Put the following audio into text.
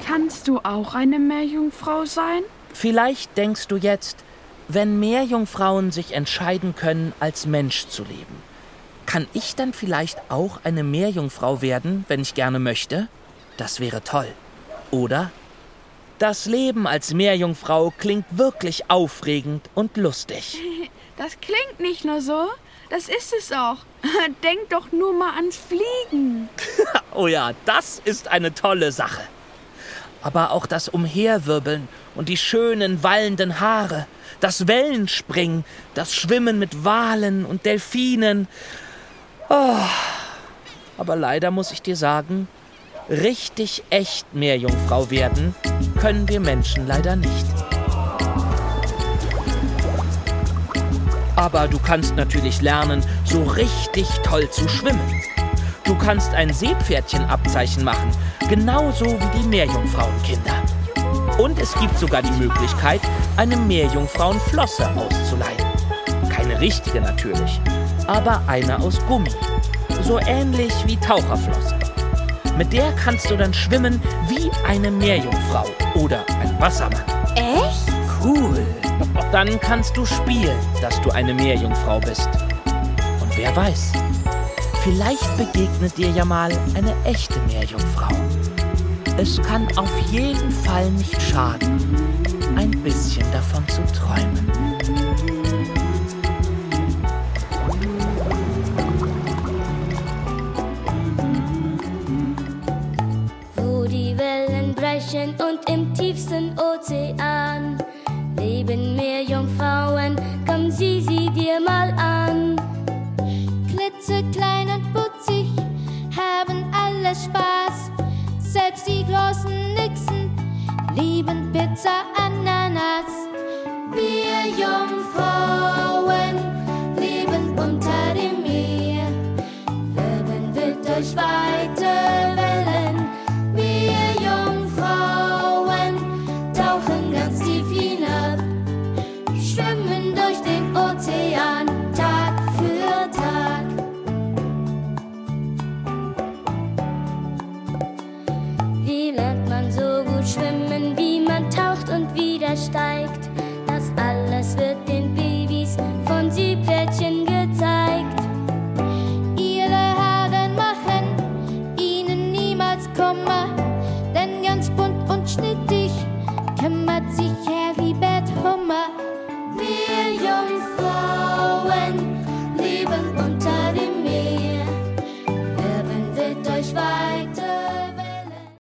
Kannst du auch eine Meerjungfrau sein? Vielleicht denkst du jetzt, wenn Meerjungfrauen sich entscheiden können, als Mensch zu leben, kann ich dann vielleicht auch eine Meerjungfrau werden, wenn ich gerne möchte? Das wäre toll, oder? Das Leben als Meerjungfrau klingt wirklich aufregend und lustig. Das klingt nicht nur so, das ist es auch. Denk doch nur mal ans Fliegen. Oh ja, das ist eine tolle Sache. Aber auch das Umherwirbeln und die schönen, wallenden Haare, das Wellenspringen, das Schwimmen mit Walen und Delfinen. Oh. Aber leider muss ich dir sagen, richtig echt Meerjungfrau werden können wir Menschen leider nicht. Aber du kannst natürlich lernen, so richtig toll zu schwimmen. Du kannst ein Seepferdchenabzeichen machen, genauso wie die Meerjungfrauenkinder. Und es gibt sogar die Möglichkeit, eine Meerjungfrauenflosse auszuleihen. Keine richtige natürlich, aber eine aus Gummi. So ähnlich wie Taucherflosse. Mit der kannst du dann schwimmen wie eine Meerjungfrau oder ein Wassermann. Echt? Cool. Dann kannst du spielen, dass du eine Meerjungfrau bist. Und wer weiß, vielleicht begegnet dir ja mal eine echte Meerjungfrau. Es kann auf jeden Fall nicht schaden, ein bisschen davon zu träumen. Wo die Wellen brechen und im tiefsten Ozean leben Meerjungfrauen, komm, sieh sie dir mal an. Klitzeklein und putzig, haben alle Spaß. Selbst die großen Nixen lieben Pizza Ananas. Meerjungfrauen leben unter dem Meer, wirbeln wild durch weite Wellen. Meerjungfrauen tauchen ganz tief hinab, schwimmen durch den Ozean Tag für Tag. Wie lernt man so gut schwimmen, wie man taucht und wieder steigt?